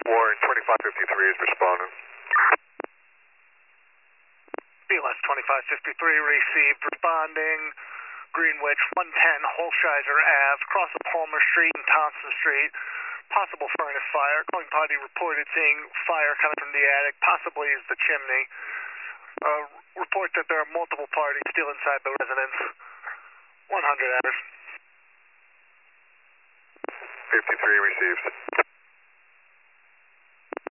Warren 2553 is responding. BLS 2553 received, responding. Greenwich 110 Holshizer Ave, cross of Palmer Street and Thompson Street. Possible furnace fire. Calling party reported seeing fire coming from the attic, possibly is the chimney. Report that there are multiple parties still inside the residence. 100 hours. 53 received.